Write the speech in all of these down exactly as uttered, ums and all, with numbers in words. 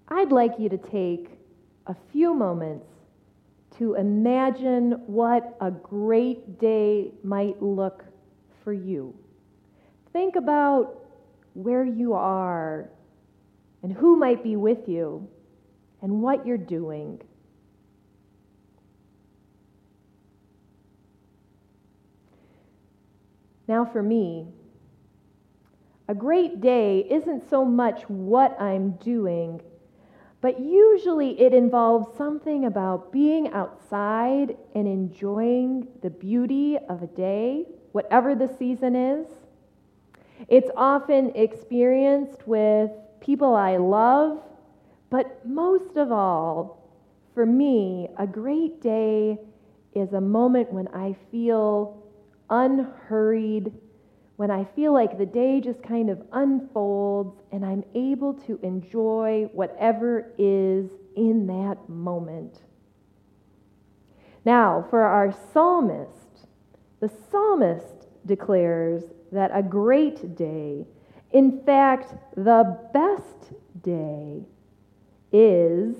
I'd like you to take a few moments to imagine what a great day might look for you. Think about where you are and who might be with you and what you're doing. Now for me, a great day isn't so much what I'm doing, but usually it involves something about being outside and enjoying the beauty of a day, whatever the season is. It's often experienced with people I love, but most of all, for me, a great day is a moment when I feel unhurried, when I feel like the day just kind of unfolds and I'm able to enjoy whatever is in that moment. Now, for our psalmist, the psalmist declares that a great day, in fact, the best day, is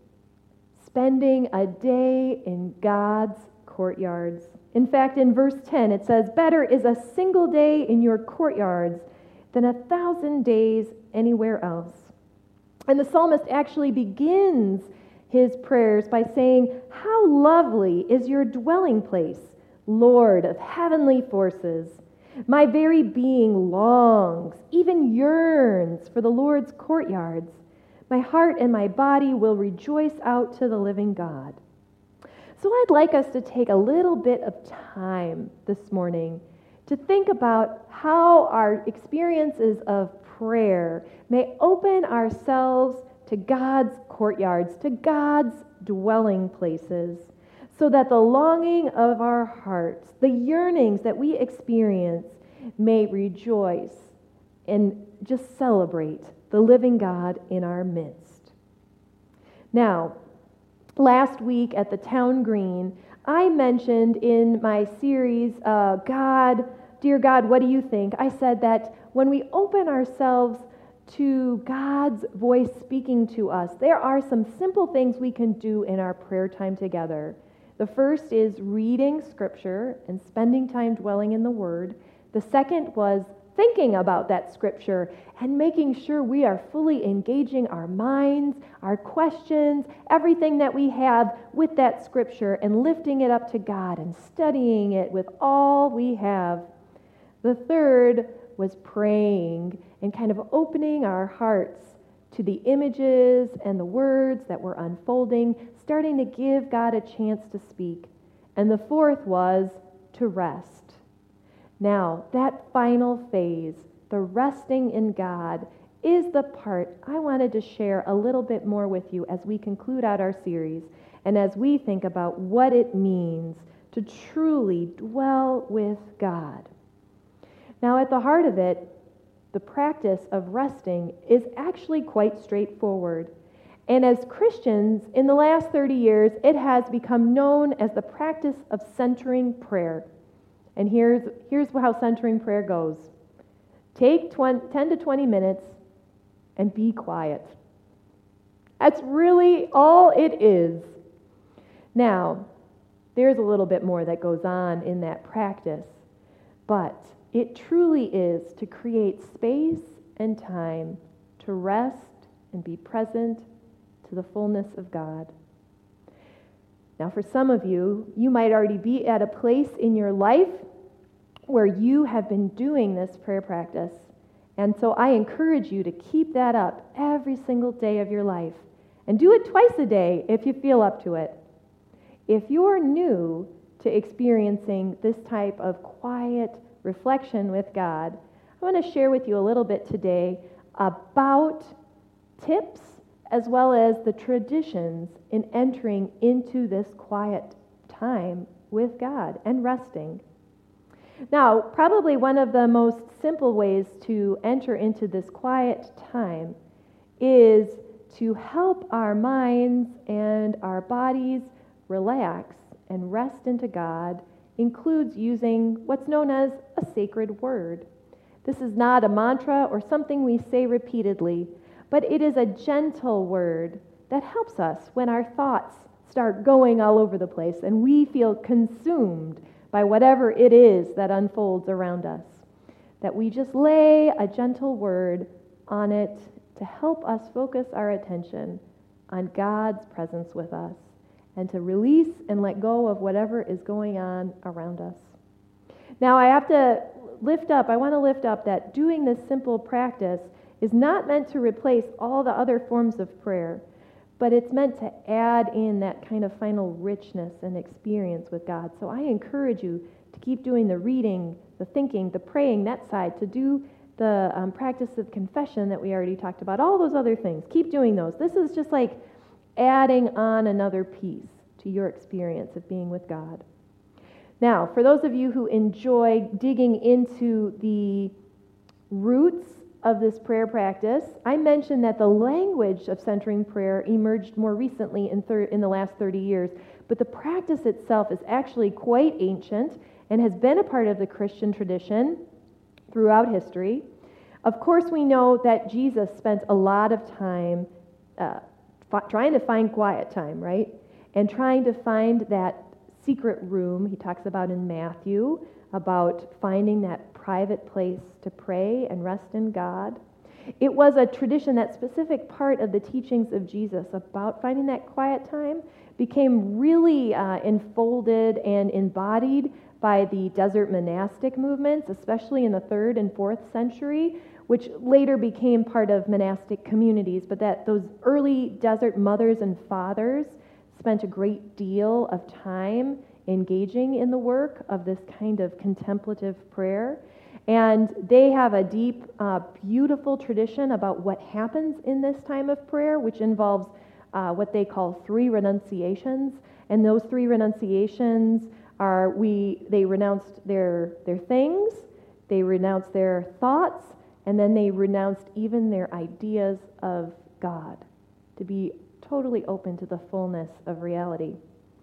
spending a day in God's courtyards. In fact, in verse ten, it says, "Better is a single day in your courtyards than a thousand days anywhere else." And the psalmist actually begins his prayers by saying, "How lovely is your dwelling place, Lord of heavenly forces. My very being longs, even yearns for the Lord's courtyards. My heart and my body will rejoice out to the living God." So I'd like us to take a little bit of time this morning to think about how our experiences of prayer may open ourselves to God's courtyards, to God's dwelling places, so that the longing of our hearts, the yearnings that we experience, may rejoice and just celebrate the living God in our midst. Now, last week at the Town Green, I mentioned in my series, uh, God, Dear God, What Do You Think? I said that when we open ourselves to God's voice speaking to us, there are some simple things we can do in our prayer time together. The first is reading Scripture and spending time dwelling in the Word. The second was thinking about that Scripture and making sure we are fully engaging our minds, our questions, everything that we have with that Scripture and lifting it up to God and studying it with all we have. The third was praying and kind of opening our hearts to the images and the words that were unfolding, starting to give God a chance to speak. And the fourth was to rest. Now, that final phase, the resting in God, is the part I wanted to share a little bit more with you as we conclude out our series and as we think about what it means to truly dwell with God. Now, at the heart of it, the practice of resting is actually quite straightforward. And as Christians, in the last thirty years, it has become known as the practice of centering prayer. And here's, here's how centering prayer goes. Take ten to twenty minutes and be quiet. That's really all it is. Now, there's a little bit more that goes on in that practice, but it truly is to create space and time to rest and be present to the fullness of God. Now, for some of you, you might already be at a place in your life where you have been doing this prayer practice. And so I encourage you to keep that up every single day of your life. And do it twice a day if you feel up to it. If you're new to experiencing this type of quiet reflection with God, I want to share with you a little bit today about tips as well as the traditions in entering into this quiet time with God and resting. Now, probably one of the most simple ways to enter into this quiet time is to help our minds and our bodies relax and rest into God includes using what's known as a sacred word. This is not a mantra or something we say repeatedly, but it is a gentle word that helps us when our thoughts start going all over the place and we feel consumed by whatever it is that unfolds around us. That we just lay a gentle word on it to help us focus our attention on God's presence with us and to release and let go of whatever is going on around us. Now, I have to lift up, I want to lift up that doing this simple practice is not meant to replace all the other forms of prayer, but it's meant to add in that kind of final richness and experience with God. So I encourage you to keep doing the reading, the thinking, the praying, that side, to do the um, practice of confession that we already talked about, all those other things. Keep doing those. This is just like adding on another piece to your experience of being with God. Now, for those of you who enjoy digging into the roots of this prayer practice, I mentioned that the language of centering prayer emerged more recently in, thir- in the last thirty years, but the practice itself is actually quite ancient and has been a part of the Christian tradition throughout history. Of course, we know that Jesus spent a lot of time uh, f- trying to find quiet time, right? And trying to find that secret room he talks about in Matthew, about finding that private place to pray and rest in God. It was a tradition, that specific part of the teachings of Jesus about finding that quiet time became really uh, enfolded and embodied by the desert monastic movements, especially in the third and fourth century, which later became part of monastic communities, but that those early desert mothers and fathers spent a great deal of time engaging in the work of this kind of contemplative prayer. And they have a deep, uh, beautiful tradition about what happens in this time of prayer, which involves uh, what they call three renunciations. And those three renunciations are, we they renounced their, their things, they renounced their thoughts, and then they renounced even their ideas of God, to be totally open to the fullness of reality.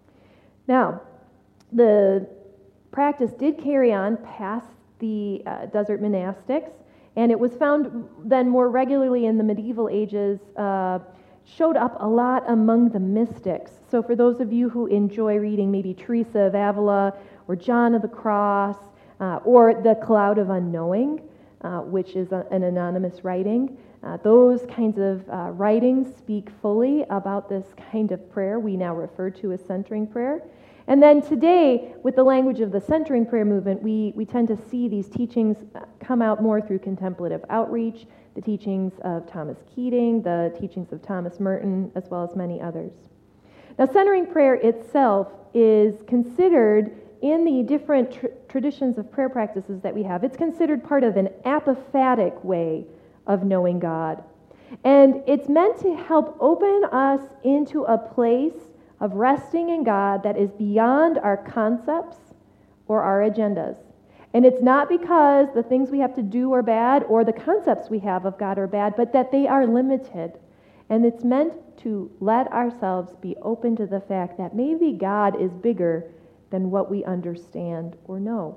Now, the practice did carry on past the uh, desert monastics, and it was found then more regularly in the medieval ages, uh, showed up a lot among the mystics. So for those of you who enjoy reading maybe Teresa of Avila or John of the Cross, uh, or The Cloud of Unknowing, uh, which is a, an anonymous writing, uh, those kinds of uh, writings speak fully about this kind of prayer we now refer to as centering prayer. And then today, with the language of the centering prayer movement, we, we tend to see these teachings come out more through contemplative outreach, the teachings of Thomas Keating, the teachings of Thomas Merton, as well as many others. Now, centering prayer itself is considered, in the different tr- traditions of prayer practices that we have, it's considered part of an apophatic way of knowing God. And it's meant to help open us into a place of resting in God that is beyond our concepts or our agendas. And it's not because the things we have to do are bad or the concepts we have of God are bad, but that they are limited. And it's meant to let ourselves be open to the fact that maybe God is bigger than what we understand or know.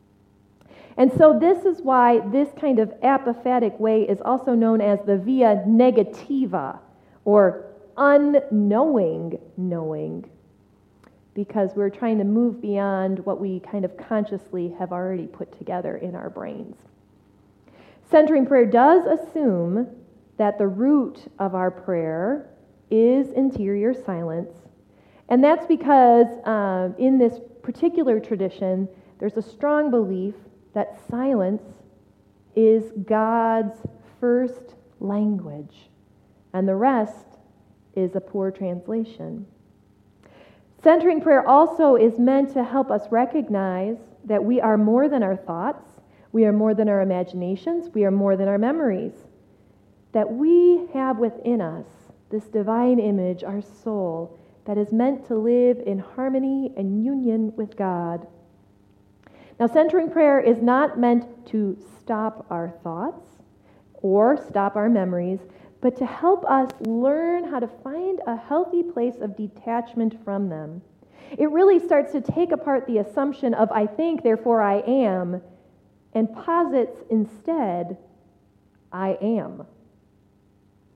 And so this is why this kind of apophatic way is also known as the via negativa, or unknowing knowing, because we're trying to move beyond what we kind of consciously have already put together in our brains. Centering prayer does assume that the root of our prayer is interior silence, and that's because uh, in this particular tradition, there's a strong belief that silence is God's first language, and the rest is a poor translation. Centering prayer also is meant to help us recognize that we are more than our thoughts, we are more than our imaginations, we are more than our memories, that we have within us this divine image, our soul, that is meant to live in harmony and union with God. Now, centering prayer is not meant to stop our thoughts or stop our memories, but to help us learn how to find a healthy place of detachment from them. It really starts to take apart the assumption of I think, therefore I am, and posits instead, I am.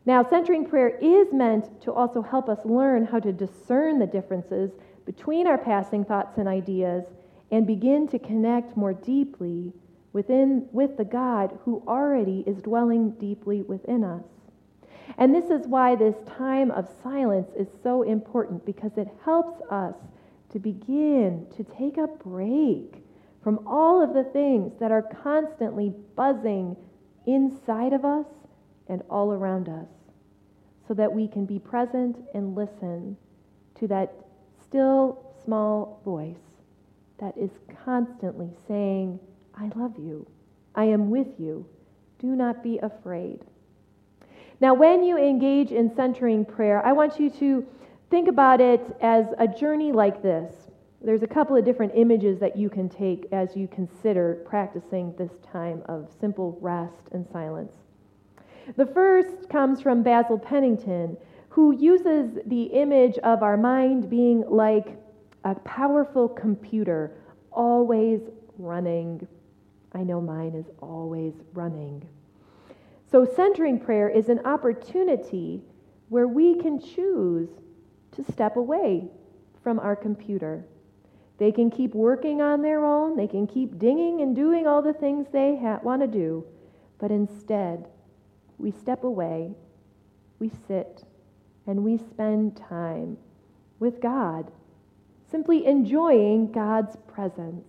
Now, centering prayer is meant to also help us learn how to discern the differences between our passing thoughts and ideas and begin to connect more deeply within with the God who already is dwelling deeply within us. And this is why this time of silence is so important, because it helps us to begin to take a break from all of the things that are constantly buzzing inside of us and all around us, so that we can be present and listen to that still small voice that is constantly saying, I love you. I am with you. Do not be afraid. Now, when you engage in centering prayer, I want you to think about it as a journey like this. There's a couple of different images that you can take as you consider practicing this time of simple rest and silence. The first comes from Basil Pennington, who uses the image of our mind being like a powerful computer, always running. I know mine is always running. So centering prayer is an opportunity where we can choose to step away from our computer. They can keep working on their own. They can keep dinging and doing all the things they ha- want to do. But instead, we step away, we sit, and we spend time with God, simply enjoying God's presence.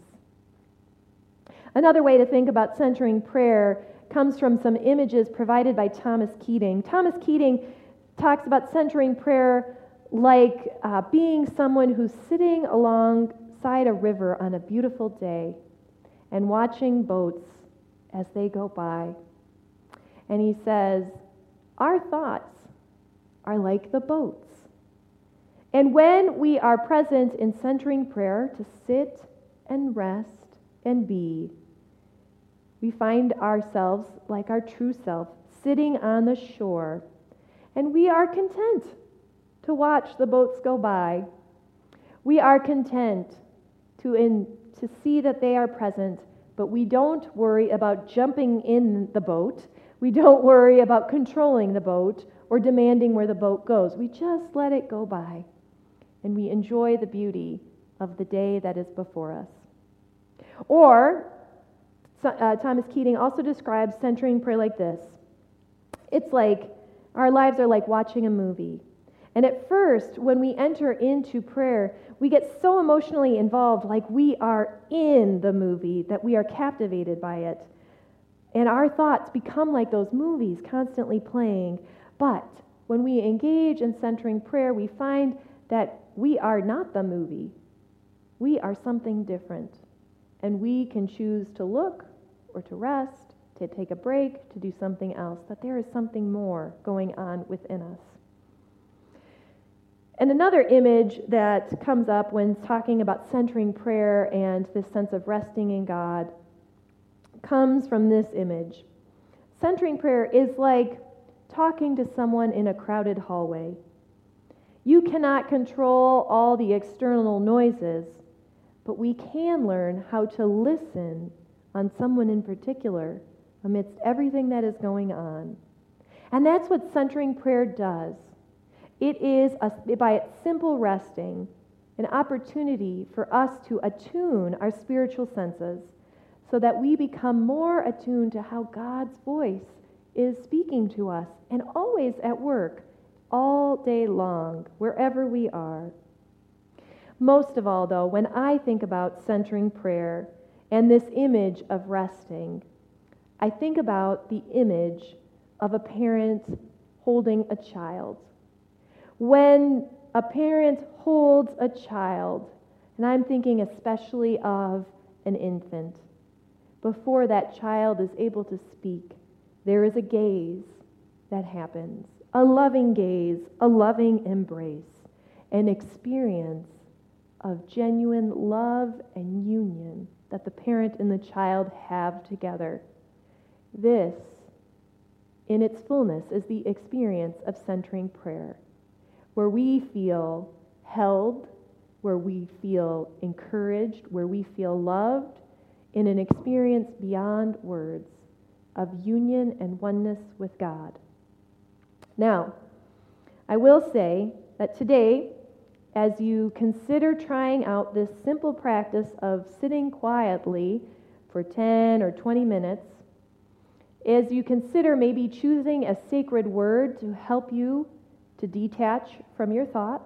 Another way to think about centering prayer comes from some images provided by Thomas Keating. Thomas Keating talks about centering prayer like uh, being someone who's sitting alongside a river on a beautiful day and watching boats as they go by. And he says, our thoughts are like the boats. And when we are present in centering prayer to sit and rest and be, we find ourselves like our true self, sitting on the shore, and we are content to watch the boats go by. We are content to, in, to see that they are present, but we don't worry about jumping in the boat. We don't worry about controlling the boat or demanding where the boat goes. We just let it go by, and we enjoy the beauty of the day that is before us. Or, Uh, Thomas Keating also describes centering prayer like this. It's like our lives are like watching a movie. And at first, when we enter into prayer, we get so emotionally involved, like we are in the movie, that we are captivated by it. And our thoughts become like those movies constantly playing. But when we engage in centering prayer, we find that we are not the movie. We are something different. And we can choose to look or to rest, to take a break, to do something else, that there is something more going on within us. And another image that comes up when talking about centering prayer and this sense of resting in God comes from this image. Centering prayer is like talking to someone in a crowded hallway. You cannot control all the external noises, but we can learn how to listen on someone in particular amidst everything that is going on. And that's what centering prayer does. It is, a, by its simple resting, an opportunity for us to attune our spiritual senses so that we become more attuned to how God's voice is speaking to us and always at work, all day long, wherever we are. Most of all, though, when I think about centering prayer and this image of resting, I think about the image of a parent holding a child. When a parent holds a child, and I'm thinking especially of an infant, before that child is able to speak, there is a gaze that happens, a loving gaze, a loving embrace, an experience of genuine love and union that the parent and the child have together. This, in its fullness, is the experience of centering prayer, where we feel held, where we feel encouraged, where we feel loved, in an experience beyond words of union and oneness with God. Now, I will say that today, as you consider trying out this simple practice of sitting quietly for ten or twenty minutes, as you consider maybe choosing a sacred word to help you to detach from your thoughts,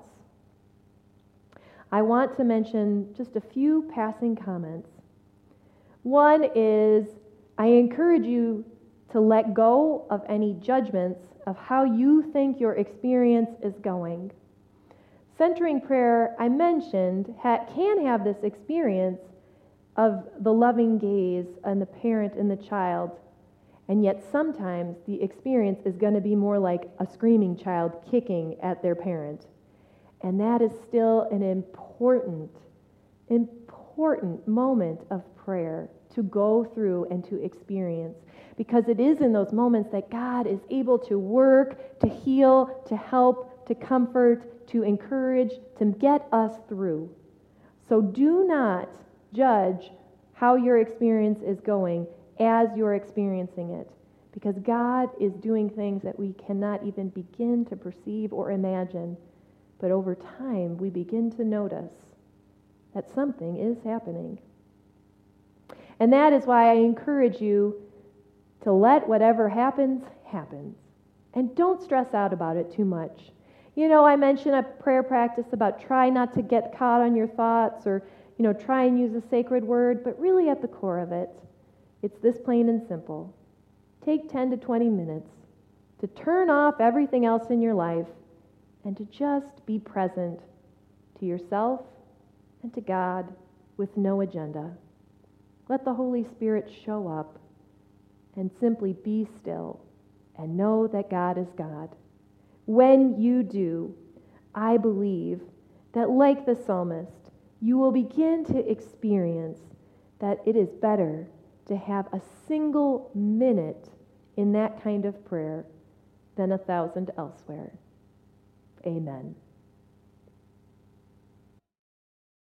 I want to mention just a few passing comments. One is, I encourage you to let go of any judgments of how you think your experience is going. Centering prayer, I mentioned, ha- can have this experience of the loving gaze and the parent and the child, and yet sometimes the experience is going to be more like a screaming child kicking at their parent. And that is still an important, important moment of prayer to go through and to experience, because it is in those moments that God is able to work, to heal, to help, to comfort, to encourage, to get us through. So do not judge how your experience is going as you're experiencing it, because God is doing things that we cannot even begin to perceive or imagine. But over time, we begin to notice that something is happening. And that is why I encourage you to let whatever happens, happens. And don't stress out about it too much. You know, I mentioned a prayer practice about try not to get caught on your thoughts, or, you know, try and use a sacred word, but really at the core of it, it's this plain and simple. Take ten to twenty minutes to turn off everything else in your life and to just be present to yourself and to God with no agenda. Let the Holy Spirit show up and simply be still and know that God is God. When you do, I believe that, like the psalmist, you will begin to experience that it is better to have a single minute in that kind of prayer than a thousand elsewhere. Amen.